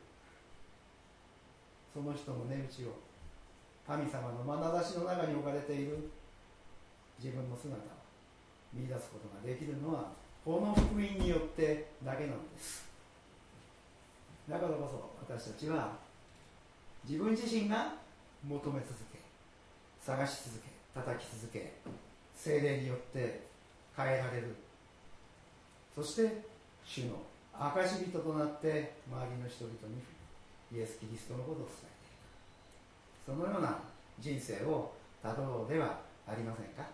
その人の値打ちを、神様の眼差しの中に置かれている自分の姿を見出すことができるのはこの福音によってだけなのです。だからこそ私たちは自分自身が求め続け、探し続け、叩き続け、聖霊によって変えられる。そして主の証人となって周りの人々にイエス・キリストのことを伝えていく。そのような人生をたどろうではありませんか。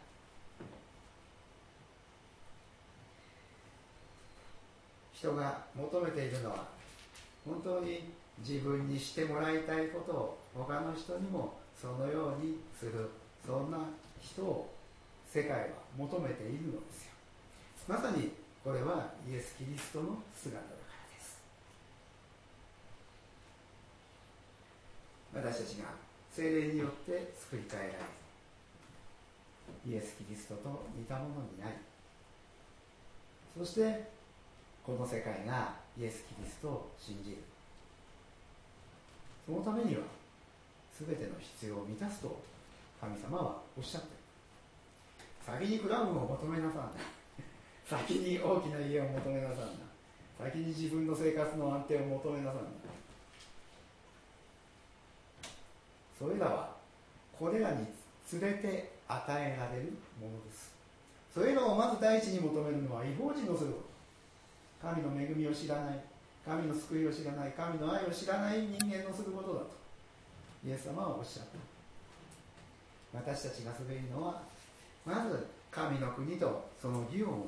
人が求めているのは本当に自分にしてもらいたいことを他の人にもそのようにする、そんな人を世界は求めているのですよ。まさにこれはイエス・キリストの姿だからです。私たちが聖霊によって作り変えられ、イエス・キリストと似たものになり、そしてこの世界がイエス・キリストを信じる。そのためには全ての必要を満たすと神様はおっしゃっている。先にクラウンを求めなさんな先に大きな家を求めなさんな、先に自分の生活の安定を求めなさんな。それらはこれらに連れて与えられるものです。それらをまず第一に求めるのは異邦人のすること、神の恵みを知らない、神の救いを知らない、神の愛を知らない人間のすることだとイエス様はおっしゃった。私たちがすべきのはまず神の国とその義を求めよう。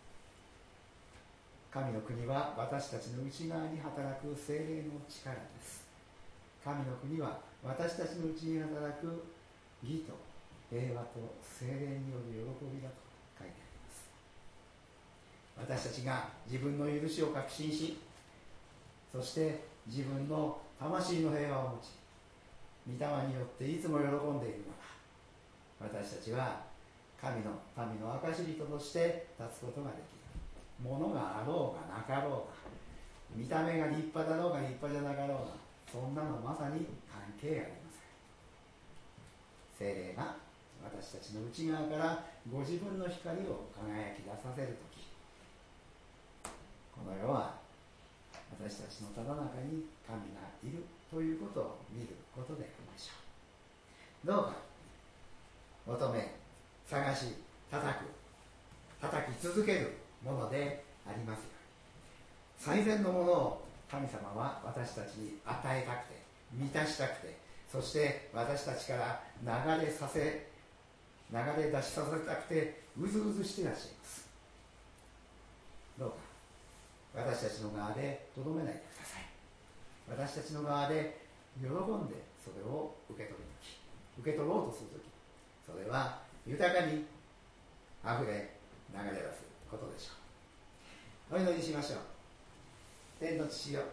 神の国は私たちの内側に働く聖霊の力です。神の国は私たちの内に働く義と平和と聖霊による喜びだと書いてあります。私たちが自分の許しを確信し、そして自分の魂の平和を持ち、御霊によっていつも喜んでいるのだ。私たちは神の民の証人として立つことができる。ものがあろうがなかろうが、見た目が立派だろうが立派じゃなかろうが、そんなのまさに関係ありません。聖霊が私たちの内側からご自分の光を輝き出させるとき、この世は私たちのただ中に神がいるということを見ることでありましょう。どうか求め、探し、叩く、叩き続けるものでありますように、最善のものを神様は私たちに与えたくて、満たしたくて、そして私たちから流れさせ流れ出しさせたくてうずうずしていらっしゃいます。どうか私たちの側でとどめないでください。私たちの側で喜んでそれを受け取るとき、受け取ろうとするとき、それは豊かにあふれ流れ出すことでしょう。お祈りしましょう。天の父よ、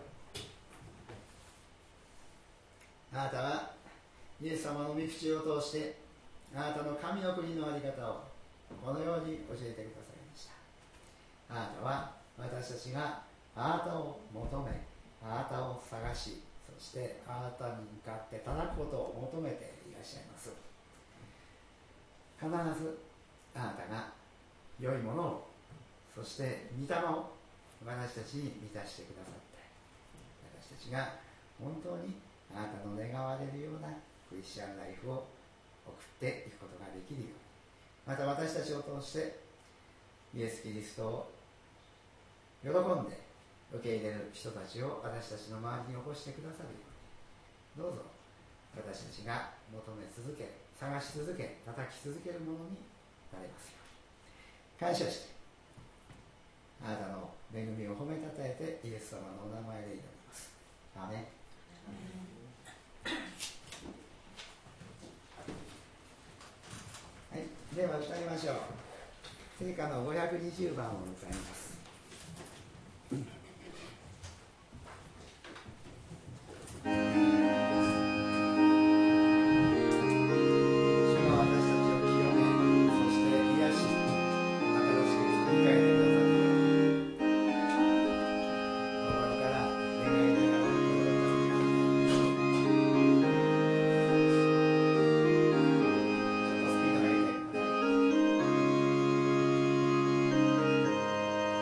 あなたはイエス様の御口を通してあなたの神の国の在り方をこのように教えてくださいました。あなたは私たちがあなたを求め、あなたを探し、そしてあなたに向かって叩くことを求めていらっしゃいます。必ずあなたが良いものを、そして御霊を私たちに満たしてくださって、私たちが本当にあなたの願われるようなクリスチャンライフを送っていくことができるように、また私たちを通してイエス・キリストを喜んで受け入れる人たちを私たちの周りに起こしてくださるように、どうぞ私たちが求め続け、探し続け、叩き続けるものになれますように感謝して、あなたの恵みを褒めたたえてイエス様のお名前で祈ります。アーメン。はい、では歌いましょう。聖歌のごひゃくにじゅうばんを歌います。 「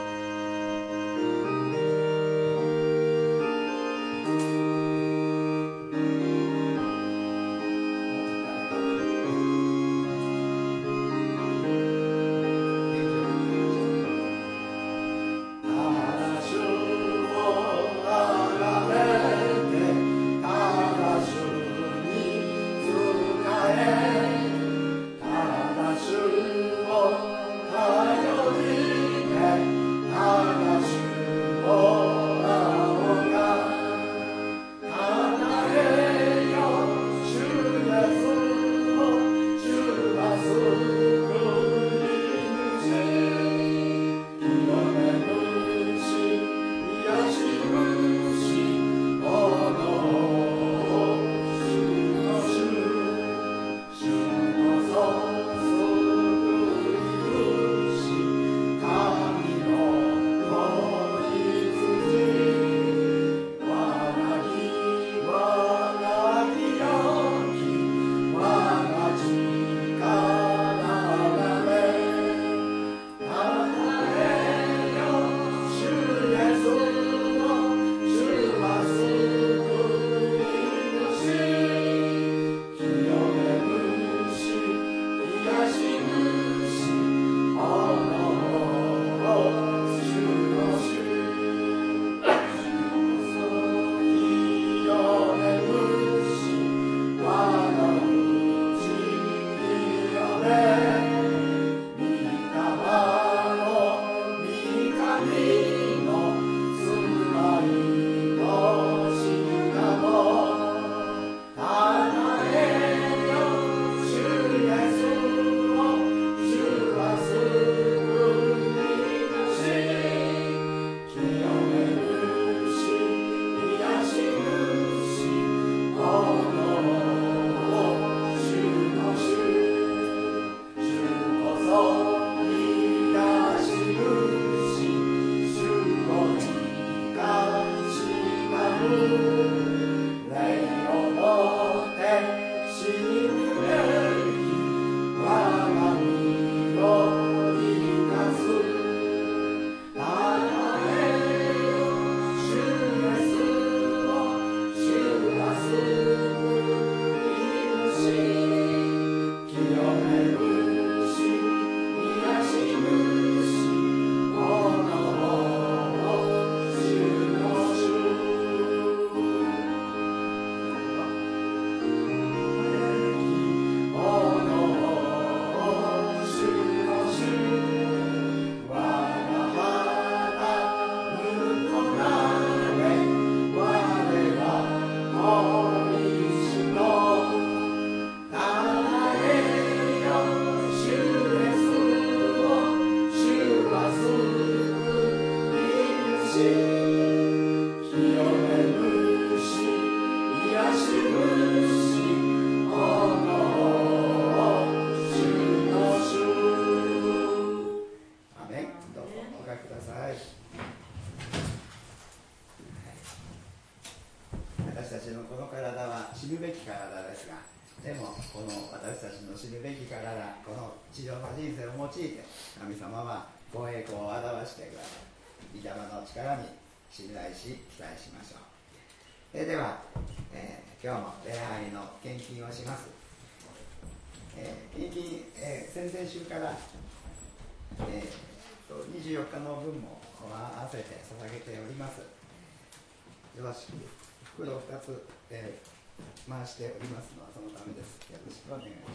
袋をふたつ、えー、回しておりますのはそのためです。よろしくお願いし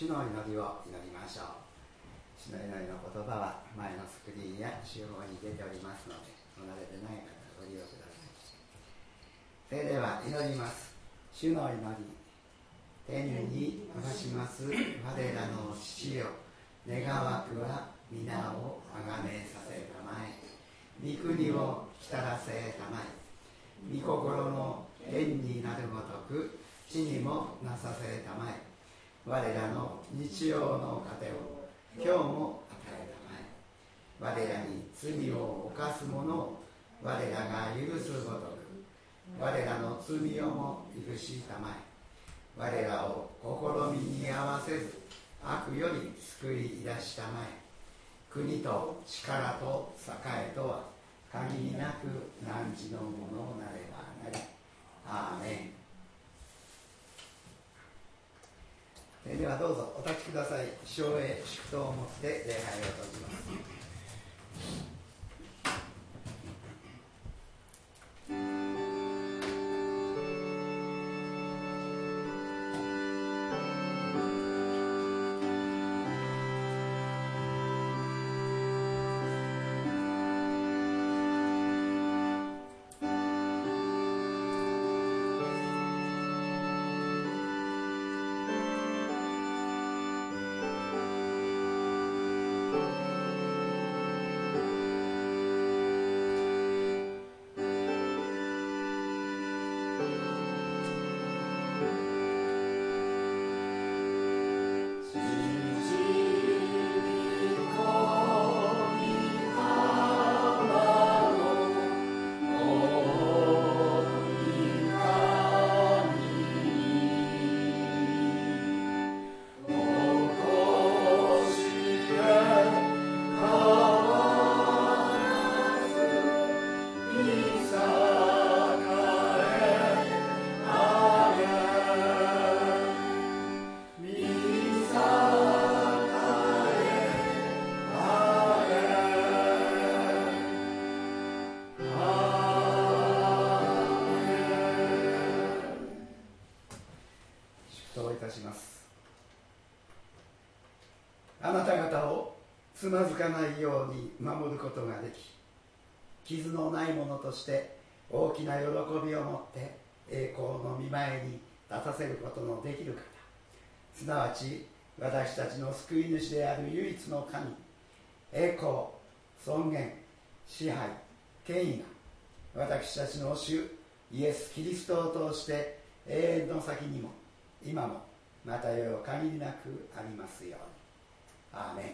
主の祈りを祈りましょう。主の祈りの言葉は前のスクリーンや手法に出ておりますので、お慣れでない方はご利用ください。それでは祈ります。主の祈り。天におかします我らの父よ、願わくは皆をあがめさせたまえ。御国を来たらせたまえ。御心の天になるごとく地にもなさせたまえ。我らの日曜の糧を今日も与えたまえ。我らに罪を犯す者を我らが許すごとく我らの罪をも許したまえ。我らを試みに合わせず悪より救い出したまえ。国と力と栄とは限りなく汝のものなればなり。アーメン。それではどうぞお立ちください。唱詠祝祷をもって礼拝を閉じます。つまずかないように守ることができ、傷のないものとして大きな喜びを持って栄光の御前に立たせることのできる方、すなわち私たちの救い主である唯一の神、栄光、尊厳、支配、権威が私たちの主イエス・キリストを通して永遠の先にも今もまたよ限りなくありますように。アーメン。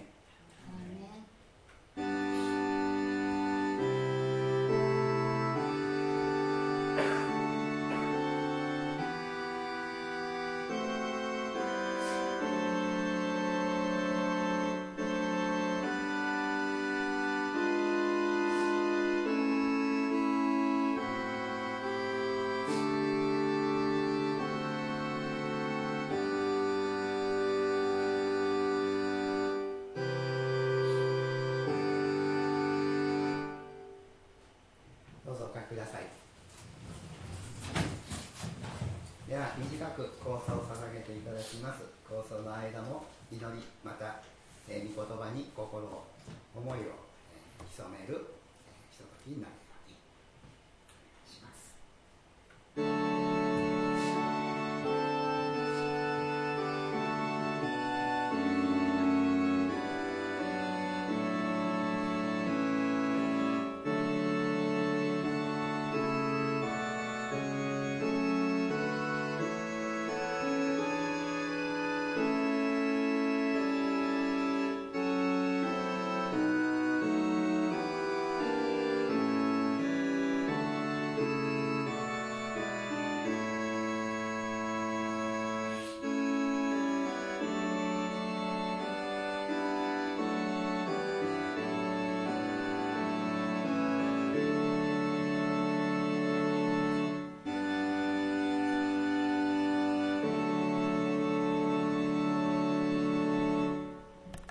ください。では短く構想を捧げていただきます。構想の間も祈り、また、えー、御言葉に心を思いを、えー、潜めるひとときになります。